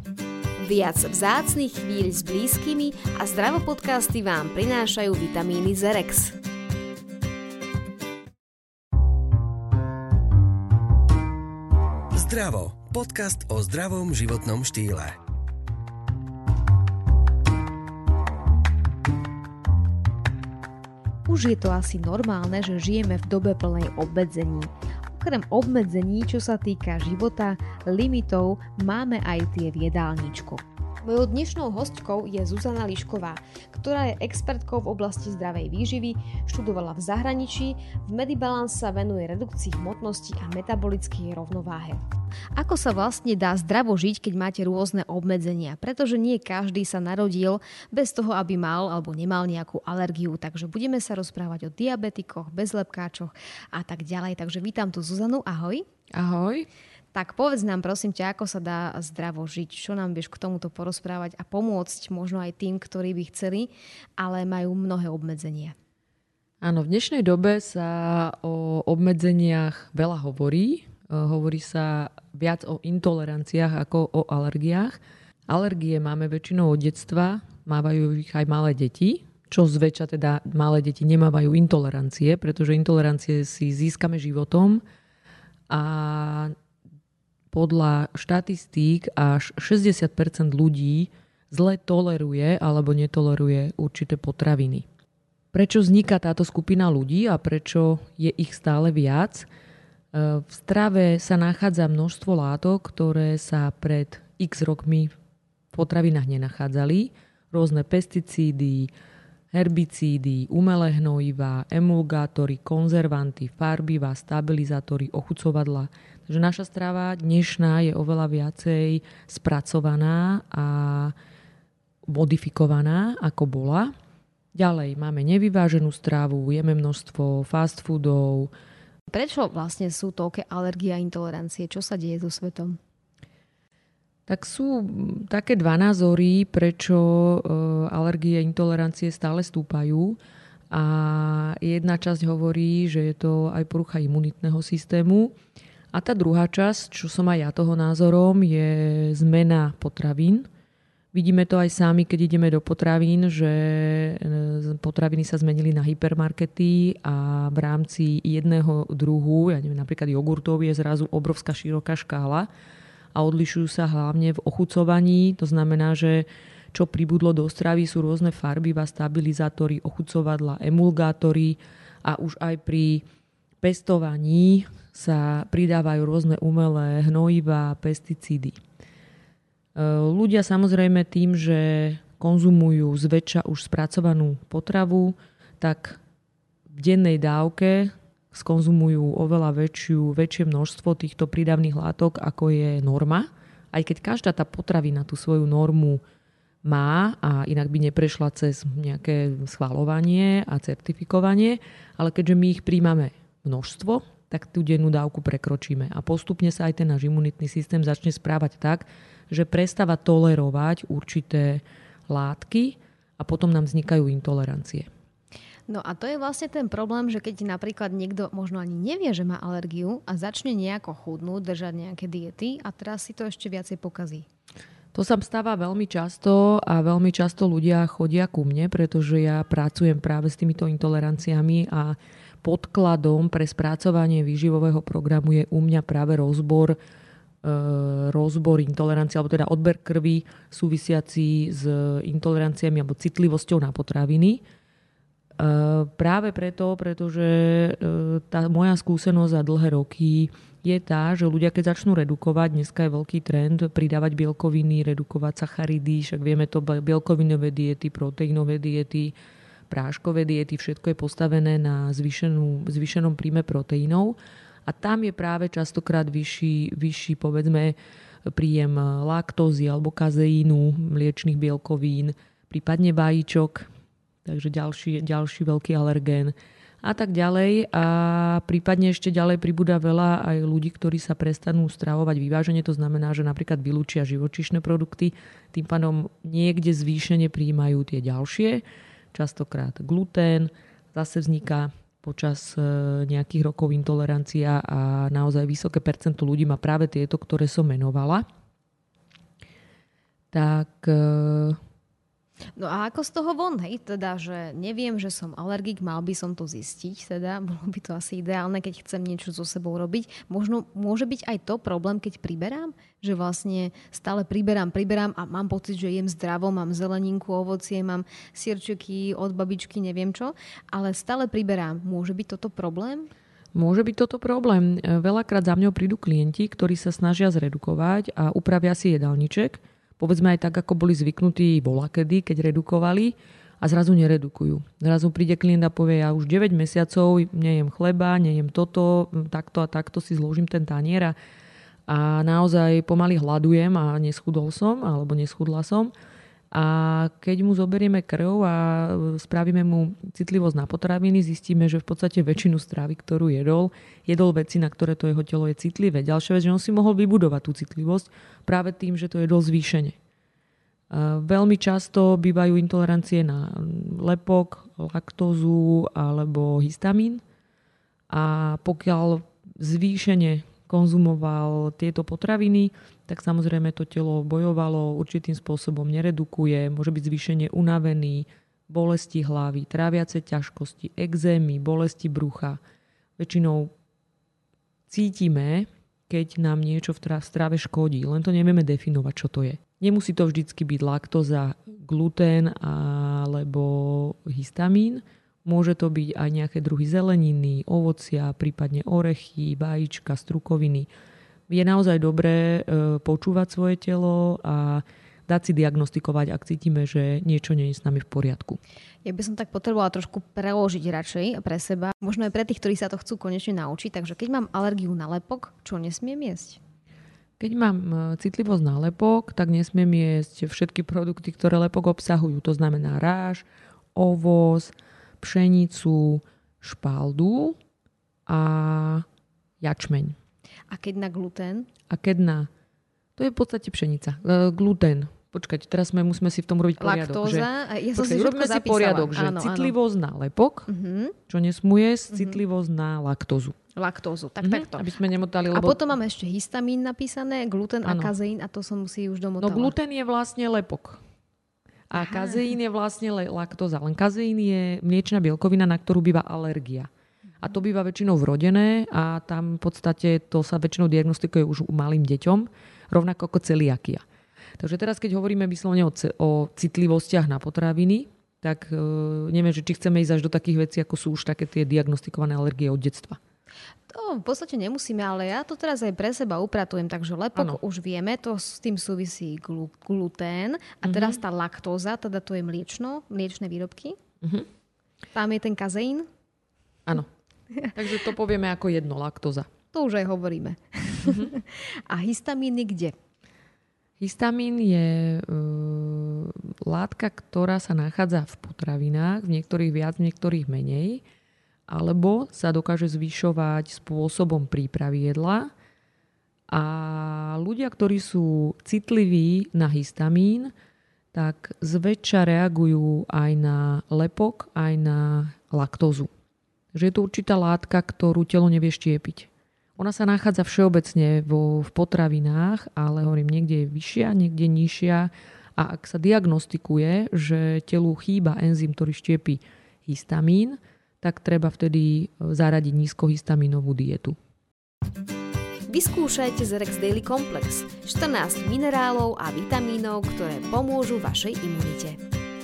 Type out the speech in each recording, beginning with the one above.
Viac vzácnych chvíľ s blízkymi a Zdravo podcasty vám prinášajú vitamíny Zerex. Zdravo. Podcast o zdravom životnom štýle. Už je to asi normálne, že žijeme v dobe plnej obmedzení. Okrem obmedzení, čo sa týka života, limitov, máme aj tie v jedálničku. Mojou dnešnou hostkou je Zuzana Lišková, ktorá je expertkou v oblasti zdravej výživy, študovala v zahraničí, v Medibalance sa venuje redukcii hmotnosti a metabolickej rovnováhe. Ako sa vlastne dá zdravo žiť, keď máte rôzne obmedzenia? Pretože nie každý sa narodil bez toho, aby mal alebo nemal nejakú alergiu. Takže budeme sa rozprávať o diabetikoch, bezlepkáčoch a tak ďalej. Takže vítam tu Zuzanu. Ahoj. Ahoj. Tak povedz nám prosím ťa, ako sa dá zdravo žiť. Čo nám vieš k tomuto porozprávať a pomôcť možno aj tým, ktorí by chceli, ale majú mnohé obmedzenia. Áno, v dnešnej dobe sa o obmedzeniach veľa hovorí. Hovorí sa viac o intoleranciách ako o alergiách. Alergie máme väčšinou od detstva, mávajú ich aj malé deti, čo zväčša teda malé deti nemávajú intolerancie, pretože intolerancie si získame životom a podľa štatistík až 60% ľudí zle toleruje alebo netoleruje určité potraviny. Prečo vzniká táto skupina ľudí a prečo je ich stále viac? V strave sa nachádza množstvo látok, ktoré sa pred x rokmi v potravinách nenachádzali. Rôzne pesticídy, herbicídy, umelé hnojivá, emulgátory, konzervanty, farbivá, stabilizátory, ochucovadlá. Takže naša strava dnešná je oveľa viacej spracovaná a modifikovaná, ako bola. Ďalej máme nevyváženú stravu, jeme množstvo fast foodov. Prečo vlastne sú toľké alergie a intolerancie? Čo sa deje so svetom? Tak sú také dva názory, prečo alergie a intolerancie stále stúpajú. A jedna časť hovorí, že je to aj porucha imunitného systému. A tá druhá časť, čo som aj ja toho názorom, je zmena potravín. Vidíme to aj sami, keď ideme do potravín, že potraviny sa zmenili na hypermarkety a v rámci jedného druhu, ja neviem, napríklad jogurtov je zrazu obrovská široká škála a odlišujú sa hlavne v ochucovaní. To znamená, že čo pribudlo do stravy sú rôzne farbivá, stabilizátory, ochucovadlá, emulgátory a už aj pri pestovaní sa pridávajú rôzne umelé hnojivá, pesticídy. Ľudia samozrejme tým, že konzumujú zväčša už spracovanú potravu, tak v dennej dávke skonzumujú oveľa väčšie množstvo týchto prídavných látok, ako je norma. Aj keď každá tá potravina tú svoju normu má a inak by neprešla cez nejaké schvaľovanie a certifikovanie, ale keďže my ich príjmame množstvo, tak tú dennú dávku prekročíme. A postupne sa aj ten náš imunitný systém začne správať tak, že prestáva tolerovať určité látky a potom nám vznikajú intolerancie. No a to je vlastne ten problém, že keď napríklad niekto možno ani nevie, že má alergiu a začne nejako chudnúť, držať nejaké diety a teraz si to ešte viacej pokazí. To sa stáva veľmi často a veľmi často ľudia chodia ku mne, pretože ja pracujem práve s týmito intoleranciami a podkladom pre spracovanie výživového programu je u mňa práve rozbor intolerancie, alebo teda odber krvi súvisiaci s intoleranciami alebo citlivosťou na potraviny. Práve preto, pretože tá moja skúsenosť za dlhé roky je tá, že ľudia keď začnú redukovať, dneska je veľký trend pridávať bielkoviny, redukovať sacharidy, však vieme to bielkovinové diety, proteínové diety, práškové diety, všetko je postavené na zvýšenom príjme proteínov a tam je práve častokrát vyšší povedzme príjem laktózy alebo kazeínu, mliečnych bielkovín, prípadne vajíčok, takže ďalší veľký alergén a tak ďalej. A prípadne ešte ďalej pribúda veľa aj ľudí, ktorí sa prestanú stravovať vyvážene. To znamená, že napríklad vylúčia živočíšne produkty, tým pádom niekde zvýšene prijímajú tie ďalšie. Častokrát glutén, zase vzniká počas nejakých rokov intolerancia a naozaj vysoké percento ľudí má práve tieto, ktoré som menovala. tak... No a ako z toho von, hej? Teda, že neviem, že som alergik, mal by som to zistiť, teda bolo by to asi ideálne, keď chcem niečo so sebou robiť. Možno môže byť aj to problém, keď priberám, že vlastne stále priberám a mám pocit, že jem zdravo, mám zeleninku, ovocie, mám sirčeky od babičky, neviem čo, ale stále priberám. Môže byť toto problém? Môže byť toto problém. Veľakrát za mňou prídu klienti, ktorí sa snažia zredukovať a upravia si jedálniček, povedzme aj tak, ako boli zvyknutí volakedy, keď redukovali a zrazu neredukujú. Zrazu príde klient a povie, ja už 9 mesiacov nejem chleba, nejem toto, takto a takto si zložím ten tanier a naozaj pomaly hľadujem a neschudol som, alebo neschudla som. A keď mu zoberieme krv a spravíme mu citlivosť na potraviny, zistíme, že v podstate väčšinu stravy, ktorú jedol veci, na ktoré to jeho telo je citlivé. Ďalšia vec, že on si mohol vybudovať tú citlivosť práve tým, že to jedol zvýšene. Veľmi často bývajú intolerancie na lepok, laktózu alebo histamín. A pokiaľ zvýšene konzumoval tieto potraviny, tak samozrejme to telo bojovalo, určitým spôsobom neredukuje, môže byť zvýšene unavený, bolesti hlavy, tráviace ťažkosti, ekzémy, bolesti brucha. Väčšinou cítime, keď nám niečo v strave škodí, len to nevieme definovať, čo to je. Nemusí to vždycky byť laktóza, glutén alebo histamín. Môže to byť aj nejaké druhy zeleniny, ovocia, prípadne orechy, vajíčka, strukoviny. Je naozaj dobré počúvať svoje telo a dať si diagnostikovať, ak cítime, že niečo nie je s nami v poriadku. Ja by som tak potrebovala trošku preložiť radšej pre seba. Možno aj pre tých, ktorí sa to chcú konečne naučiť. Takže keď mám alergiu na lepok, čo nesmiem jesť? Keď mám citlivosť na lepok, tak nesmiem jesť všetky produkty, ktoré lepok obsahujú. To znamená ráž, ovoz, pšenicu, špaldu a jačmeň. A keď na glutén? To je v podstate pšenica. Glutén. Počkajte, teraz musíme si v tom robiť poriadok. Laktóza? Ja som si všetko zapísala. Poriadok, že áno, citlivosť na lepok, čo nesmú jesť, citlivosť na laktózu. Laktózu, takto. Aby sme nemotali. A potom máme ešte histamín napísané, gluten a kazeín a to som si už domotala. No gluten je vlastne lepok. A kazeín je vlastne laktóza. Len kazeín je mliečna bielkovina, na ktorú býva alergia. A to býva väčšinou vrodené a tam v podstate to sa väčšinou diagnostikuje už u malým deťom, rovnako ako celiakia. Takže teraz, keď hovoríme vyslovene o citlivostiach na potraviny, tak neviem, že či chceme ísť až do takých vecí, ako sú už také tie diagnostikované alergie od detstva. To v podstate nemusíme, ale ja to teraz aj pre seba upratujem, takže lepok už vieme, to s tým súvisí glutén a teraz tá laktóza, teda to je mliečne výrobky. Tam je ten kazeín. Áno. Takže to povieme ako jedno, laktóza. To už aj hovoríme. A histamín je kde? Histamín je látka, ktorá sa nachádza v potravinách, v niektorých viac, v niektorých menej, alebo sa dokáže zvyšovať spôsobom prípravy jedla. A ľudia, ktorí sú citliví na histamín, tak zväčša reagujú aj na lepok, aj na laktózu. Že je to určitá látka, ktorú telo nevie štiepiť. Ona sa nachádza všeobecne v potravinách, ale hovorím, niekde je vyššia, niekde nižšia. A ak sa diagnostikuje, že telu chýba enzym, ktorý štiepi histamín, tak treba vtedy zaradiť nízkohistaminovú dietu. Vyskúšajte Zerex Daily Complex. 14 minerálov a vitamínov, ktoré pomôžu vašej imunite.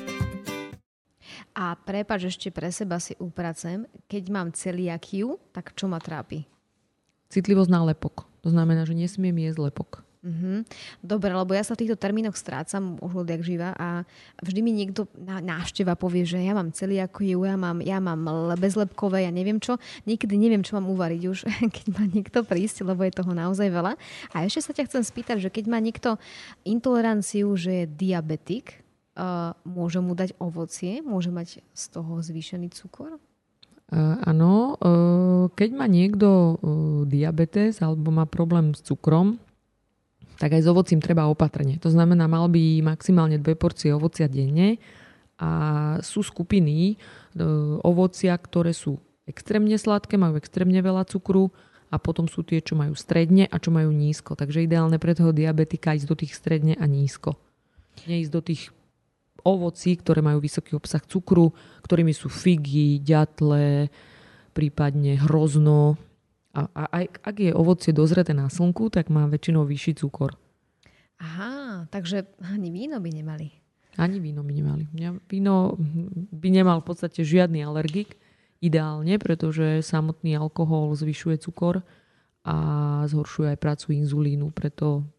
A prepáč, ešte pre seba si upracem. Keď mám celiakiu, tak čo ma trápi? Citlivosť na lepok. To znamená, že nesmiem jesť lepok. Dobre, lebo ja sa v týchto termínoch strácam už odjak živa a vždy mi niekto návšteva povie, že ja mám celiakiu, ja mám bezlepkové, ja neviem čo. Niekedy neviem, čo mám uvariť už, keď má niekto prísť, lebo je toho naozaj veľa. A ešte sa ťa chcem spýtať, že keď má niekto intoleranciu, že je diabetik, môže mu dať ovocie? Môže mať z toho zvýšený cukor? Áno. Keď má niekto diabetes alebo má problém s cukrom, tak aj s ovocím treba opatrne. To znamená, mal by maximálne 2 porcie ovocia denne a sú skupiny ovocia, ktoré sú extrémne sladké, majú extrémne veľa cukru a potom sú tie, čo majú stredne a čo majú nízko. Takže ideálne pre toho diabetika ísť do tých stredne a nízko. Neísť do tých ovocí, ktoré majú vysoký obsah cukru, ktorými sú figy, ďatle, prípadne hrozno. A aj ak je ovocie dozreté na slnku, tak má väčšinou vyšší cukor. Aha, takže ani víno by nemali. Ani víno by nemali. Víno by nemal v podstate žiadny alergik, ideálne, pretože samotný alkohol zvyšuje cukor a zhoršuje aj prácu inzulínu, preto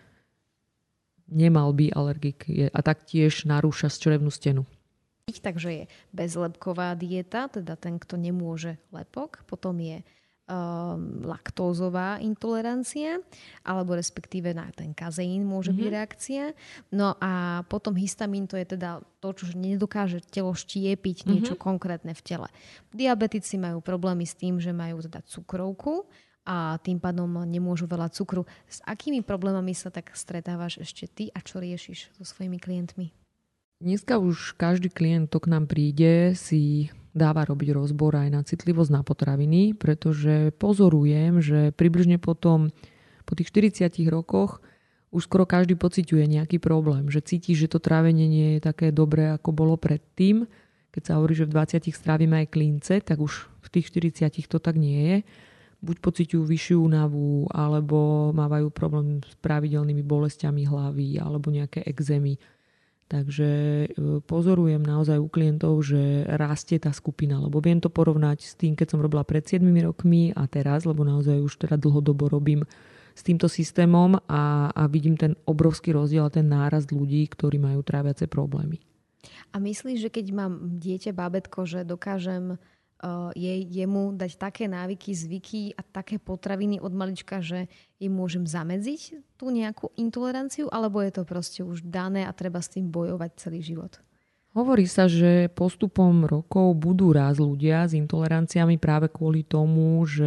nemal by alergik a taktiež narúša črevnú stenu. Takže je bezlepková dieta, teda ten, kto nemôže lepok. Potom je laktózová intolerancia, alebo respektíve na ten kazeín môže byť reakcia. No a potom histamín, to je teda to, čo nedokáže telo štiepiť niečo konkrétne v tele. Diabetici majú problémy s tým, že majú teda cukrovku a tým pádom nemôžu veľa cukru. S akými problémami sa tak stretávaš ešte ty a čo riešiš so svojimi klientmi? Dneska už každý klient, kto k nám príde, si dáva robiť rozbor aj na citlivosť na potraviny, pretože pozorujem, že približne po tých 40 rokoch už skoro každý pociťuje nejaký problém, že cíti, že to trávenie nie je také dobré, ako bolo predtým. Keď sa hovorí, že v 20 strávime aj klince, tak už v tých 40 to tak nie je. Buď pociťujú vyššiu únavu, alebo mávajú problém s pravidelnými bolestiami hlavy, alebo nejaké ekzémy. Takže pozorujem naozaj u klientov, že rastie tá skupina, lebo viem to porovnať s tým, keď som robila pred 7 rokmi a teraz, lebo naozaj už teda dlhodobo robím s týmto systémom a vidím ten obrovský rozdiel a ten nárast ľudí, ktorí majú tráviace problémy. A myslíš, že keď mám dieťa, bábätko, že dokážem jemu dať také návyky, zvyky a také potraviny od malička, že im môžem zamedziť tú nejakú intoleranciu, alebo je to proste už dané a treba s tým bojovať celý život? Hovorí sa, že postupom rokov budú rásť ľudia s intoleranciami práve kvôli tomu, že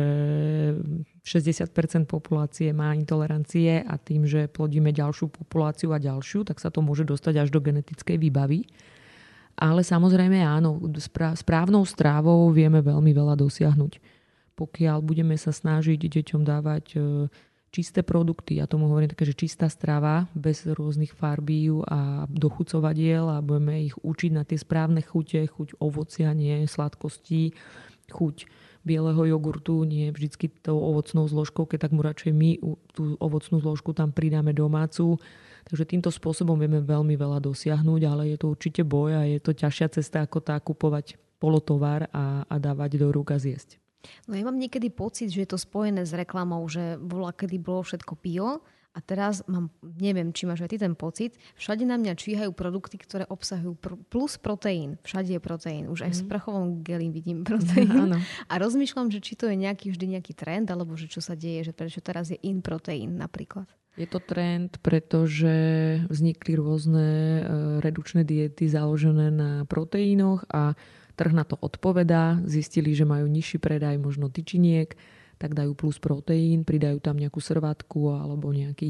60% populácie má intolerancie a tým, že plodíme ďalšiu populáciu a ďalšiu, tak sa to môže dostať až do genetickej výbavy. Ale samozrejme áno, správnou strávou vieme veľmi veľa dosiahnuť. Pokiaľ budeme sa snažiť deťom dávať čisté produkty, ja tomu hovorím také, že čistá strava, bez rôznych farbív a dochucovadiel a budeme ich učiť na tie správne chute, chuť ovocia, nie sladkostí, chuť bieleho jogurtu, nie vždycky tou ovocnou zložkou, keď tak mu radšej my tú ovocnú zložku tam pridáme domácu. Takže týmto spôsobom vieme veľmi veľa dosiahnuť, ale je to určite boj a je to ťažšia cesta ako tá kupovať polotovar a dávať do rúk a zjesť. No ja mám niekedy pocit, že je to spojené s reklamou, že kedy bolo všetko bio a teraz mám, neviem, či máš aj ty ten pocit, všade na mňa číhajú produkty, ktoré obsahujú plus proteín. Všade je proteín. Už aj v sprchovom geli vidím proteín. Áno. A rozmýšľam, že či to je vždy nejaký trend, alebo že čo sa deje, že prečo teraz je in proteín napríklad. Je to trend, pretože vznikli rôzne redukčné diety založené na proteínoch a trh na to odpovedá. Zistili, že majú nižší predaj možno tyčiniek, tak dajú plus proteín, pridajú tam nejakú srvátku alebo nejaký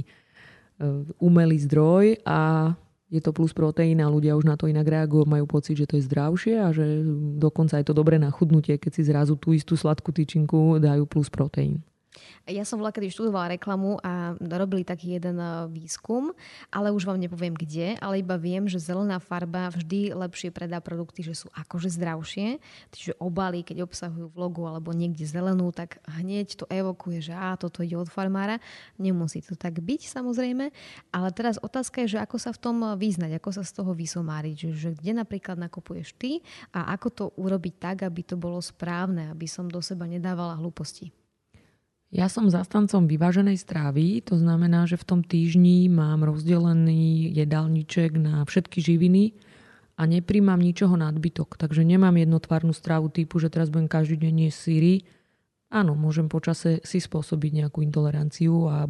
umelý zdroj a je to plus proteín a ľudia už na to inak reagujú, majú pocit, že to je zdravšie a že dokonca je to dobré na chudnutie, keď si zrazu tú istú sladkú tyčinku dajú plus proteín. Ja som kedy študovala reklamu a robili taký jeden výskum, ale už vám nepoviem kde, ale iba viem, že zelená farba vždy lepšie predá produkty, že sú akože zdravšie. Čiže obaly, keď obsahujú v logu alebo niekde zelenú, tak hneď to evokuje, že toto ide od farmára. Nemusí to tak byť samozrejme, ale teraz otázka je, že ako sa v tom vyznať, ako sa z toho vysomáriť, že kde napríklad nakupuješ ty a ako to urobiť tak, aby to bolo správne, aby som do seba nedávala hlúposti. Ja som zastancom vyváženej stravy, to znamená, že v tom týždni mám rozdelený jedálniček na všetky živiny a nepríjmam ničoho nadbytok. Takže nemám jednotvárnu stravu typu, že teraz budem každý deň jesť syry. Áno, môžem počase si spôsobiť nejakú intoleranciu a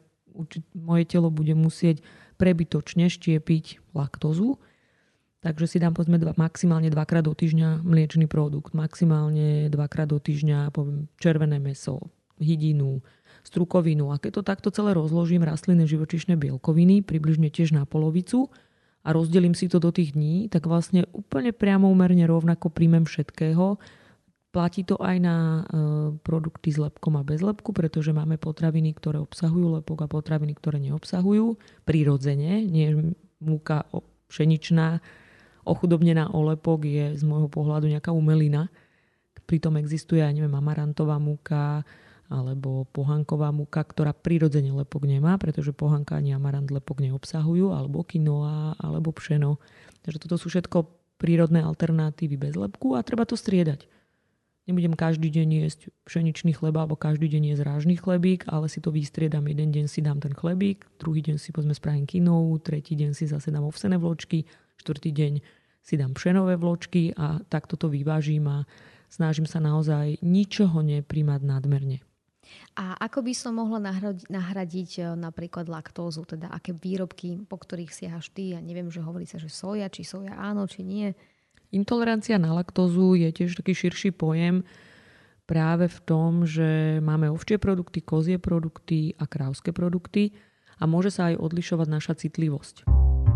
moje telo bude musieť prebytočne štiepiť laktózu. Takže si dám povedzme maximálne 2-krát do týždňa mliečny produkt, maximálne 2-krát do týždňa poviem červené mäso, hydinu, strukovinu. A keď to takto celé rozložím, rastlinné živočíšne bielkoviny, približne tiež na polovicu a rozdelím si to do tých dní, tak vlastne úplne priamoúmerne rovnako príjmem všetkého. Platí to aj na produkty s lepkom a bez lepku, pretože máme potraviny, ktoré obsahujú lepok a potraviny, ktoré neobsahujú. Prirodzene, nie múka pšeničná, ochudobnená o lepok je z môjho pohľadu nejaká umelina. Pritom existuje, amarantová múka alebo pohanková múka, ktorá prirodzene lepok nemá, pretože pohanka ani amarant lepok neobsahujú, alebo quinoa, alebo pšeno. Takže toto sú všetko prírodné alternatívy bez lepku a treba to striedať. Nebudem každý deň jesť pšeničný chleba alebo každý deň jesť rážny chlebík, ale si to vystriedam. Jeden deň si dám ten chlebík, druhý deň si spravím quinou, tretí deň si zase dám ovsené vločky, štvrtý deň si dám pšenové vločky a takto to vyvážim a snažím sa naozaj ničoho nepríjmať nadmerne. A ako by som mohla nahradiť napríklad laktózu, teda aké výrobky, po ktorých siahaš ty? Ja neviem, že hovorí sa, že soja, či soja áno, či nie. Intolerancia na laktózu je tiež taký širší pojem práve v tom, že máme ovčie produkty, kozie produkty a krávské produkty a môže sa aj odlišovať naša citlivosť.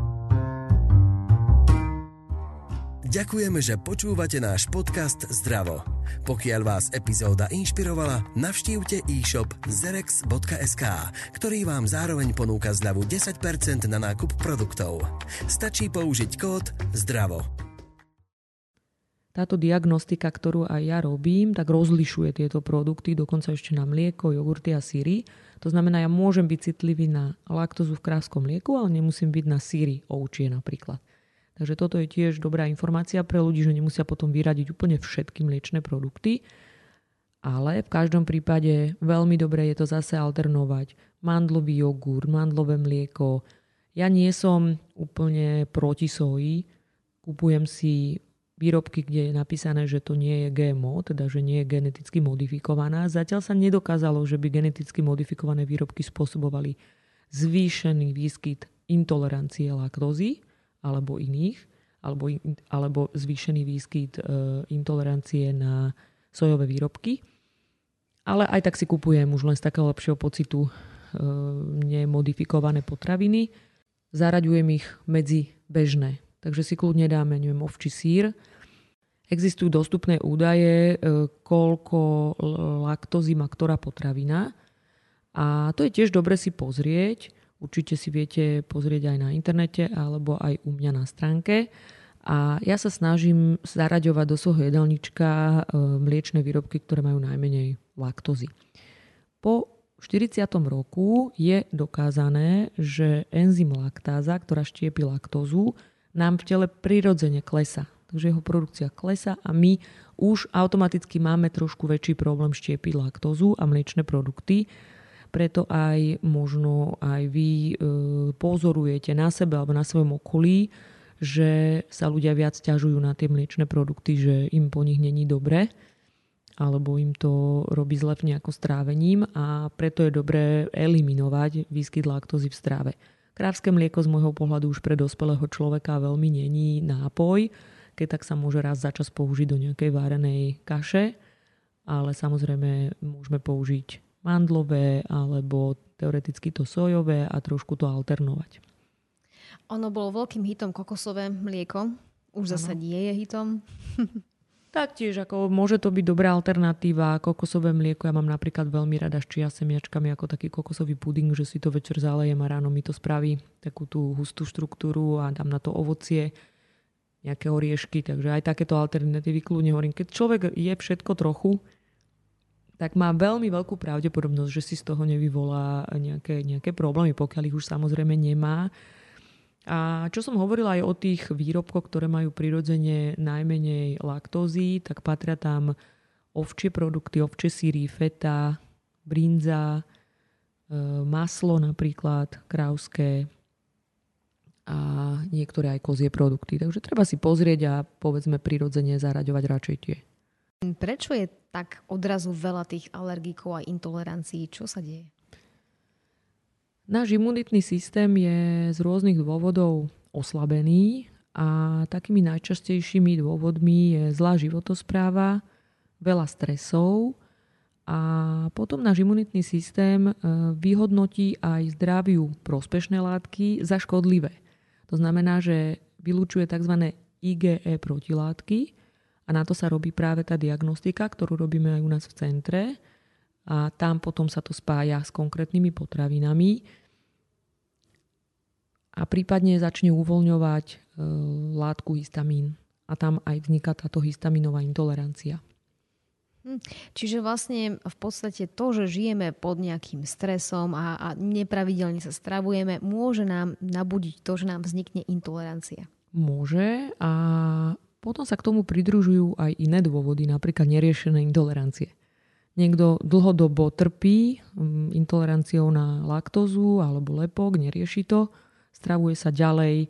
Ďakujeme, že počúvate náš podcast Zdravo. Pokiaľ vás epizóda inšpirovala, navštívte e-shop zerex.sk, ktorý vám zároveň ponúka zľavu 10% na nákup produktov. Stačí použiť kód ZDRAVO. Táto diagnostika, ktorú aj ja robím, tak rozlišuje tieto produkty, dokonca ešte na mlieko, jogurty a syry. To znamená, ja môžem byť citlivý na laktózu v krávskom mlieku, ale nemusím byť na syry ovčie napríklad. Takže toto je tiež dobrá informácia pre ľudí, že nemusia potom vyradiť úplne všetky mliečne produkty. Ale v každom prípade veľmi dobre je to zase alternovať. Mandlový jogurt, mandlové mlieko. Ja nie som úplne proti soji. Kupujem si výrobky, kde je napísané, že to nie je GMO, teda že nie je geneticky modifikovaná. Zatiaľ sa nedokázalo, že by geneticky modifikované výrobky spôsobovali zvýšený výskyt intolerancie laktózy alebo iných, alebo zvýšený výskyt intolerancie na sojové výrobky. Ale aj tak si kupujem už len z takého lepšieho pocitu nemodifikované potraviny. Zaraďujem ich medzi bežné. Takže si kľudne dáme, ovčí sír. Existujú dostupné údaje, koľko laktózy má ktorá potravina. A to je tiež dobre si pozrieť. Určite si viete pozrieť aj na internete alebo aj u mňa na stránke. A ja sa snažím zaraďovať do svojho jedálnička mliečne výrobky, ktoré majú najmenej laktózy. Po 40. roku je dokázané, že enzym laktáza, ktorá štiepi laktózu, nám v tele prirodzene klesá. Takže jeho produkcia klesá a my už automaticky máme trošku väčší problém štiepiť laktózu a mliečne produkty. Preto aj možno aj vy pozorujete na sebe alebo na svojom okolí, že sa ľudia viac ťažujú na tie mliečne produkty, že im po nich není dobre alebo im to robí zle nejako strávením a preto je dobré eliminovať výskyt laktózy v stráve. Krávské mlieko z môjho pohľadu už pre dospelého človeka veľmi není nápoj, keď tak sa môže raz za čas použiť do nejakej várenej kaše, ale samozrejme môžeme použiť mandlové alebo teoreticky to sojové a trošku to alternovať. Ono bolo veľkým hitom kokosové mlieko, už zasa nie je hitom. Taktiež ako môže to byť dobrá alternatíva. Kokosové mlieko ja mám napríklad veľmi rada s chia semiačkami ako taký kokosový puding, že si to večer zalejem a ráno mi to spraví takú tú hustú štruktúru a dám na to ovocie, nejaké oriešky, takže aj takéto alternatívy kľudne hovorím. Keď človek je všetko trochu, tak má veľmi veľkú pravdepodobnosť, že si z toho nevyvolá nejaké problémy, pokiaľ ich už samozrejme nemá. A čo som hovorila aj o tých výrobkoch, ktoré majú prirodzene najmenej laktózy, tak patria tam ovčie produkty, ovčie syry, feta, brinza, maslo napríklad, krávské a niektoré aj kozie produkty. Takže treba si pozrieť a povedzme prirodzene zaraďovať radšej tie. Prečo je tak odrazu veľa tých alergikov a intolerancií? Čo sa deje? Náš imunitný systém je z rôznych dôvodov oslabený a takými najčastejšími dôvodmi je zlá životospráva, veľa stresov a potom náš imunitný systém vyhodnotí aj zdraviu prospešné látky za škodlivé. To znamená, že vylučuje tzv. IgE protilátky a na to sa robí práve tá diagnostika, ktorú robíme aj u nás v centre. A tam potom sa to spája s konkrétnymi potravinami. a prípadne začne uvoľňovať látku histamín. A tam aj vzniká táto histaminová intolerancia. Čiže vlastne v podstate to, že žijeme pod nejakým stresom a nepravidelne sa stravujeme, môže nám nabudiť to, že nám vznikne intolerancia. Môže a potom sa k tomu pridružujú aj iné dôvody, napríklad neriešené intolerancie. Niekto dlhodobo trpí intoleranciou na laktózu alebo lepok, nerieši to, stravuje sa ďalej,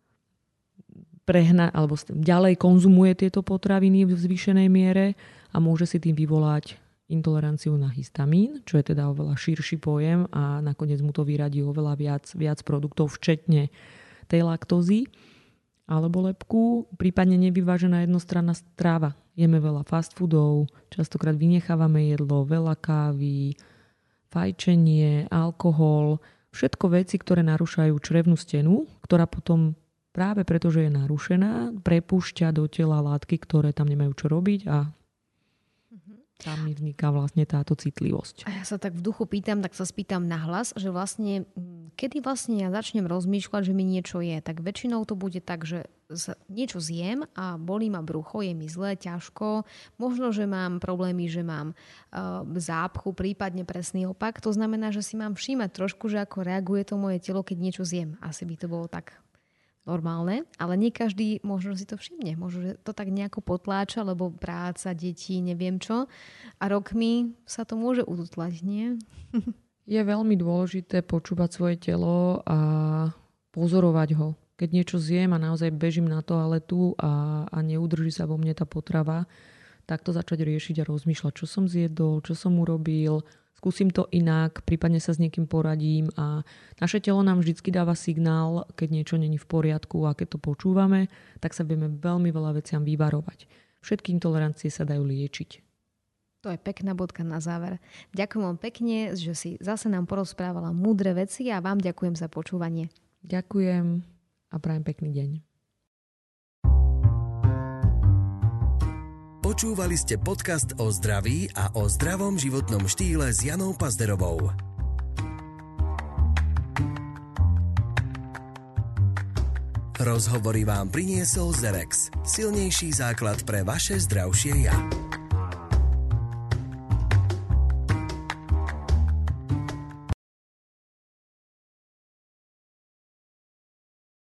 alebo ďalej konzumuje tieto potraviny v zvýšenej miere a môže si tým vyvolať intoleranciu na histamín, čo je teda oveľa širší pojem a nakoniec mu to vyradí oveľa viac produktov, včetne tej laktózy alebo lepku, prípadne nevyvážená jednostranná strava. Jeme veľa fast foodov, častokrát vynechávame jedlo, veľa kávy, fajčenie, alkohol, všetko veci, ktoré narúšajú črevnú stenu, ktorá potom práve preto, že je narušená, prepúšťa do tela látky, ktoré tam nemajú čo robiť a tam mi vzniká vlastne táto citlivosť. A ja sa tak v duchu pýtam, tak sa spýtam nahlas, že vlastne, kedy vlastne ja začnem rozmýšľať, že mi niečo je, tak väčšinou to bude tak, že niečo zjem a bolí ma brucho, je mi zle, ťažko. Možno, že mám problémy, že mám zápchu, prípadne presný opak. To znamená, že si mám všímať trošku, že ako reaguje to moje telo, keď niečo zjem. Asi by to bolo tak normálne, ale nie každý možno si to všimne. Možno, že to tak nejako potláča, lebo práca, deti, neviem čo. A rokmi sa to môže ututlať, nie? Je veľmi dôležité počúvať svoje telo a pozorovať ho. Keď niečo zjem a naozaj bežím na toaletu a neudrží sa vo mne tá potrava, tak to začať riešiť a rozmýšľať, čo som zjedol, čo som urobil, skúsim to inak, prípadne sa s niekým poradím a naše telo nám vždycky dáva signál, keď niečo není v poriadku a keď to počúvame, tak sa vieme veľmi veľa veciam vyvarovať. Všetky intolerancie sa dajú liečiť. To je pekná bodka na záver. Ďakujem vám pekne, že si zase nám porozprávala múdre veci a vám ďakujem za počúvanie. Ďakujem a prajem pekný deň. Počúvali ste podcast o zdraví a o zdravom životnom štýle s Janou Pazderovou. Rozhovory vám priniesol Zerex. Silnejší základ pre vaše zdravšie ja.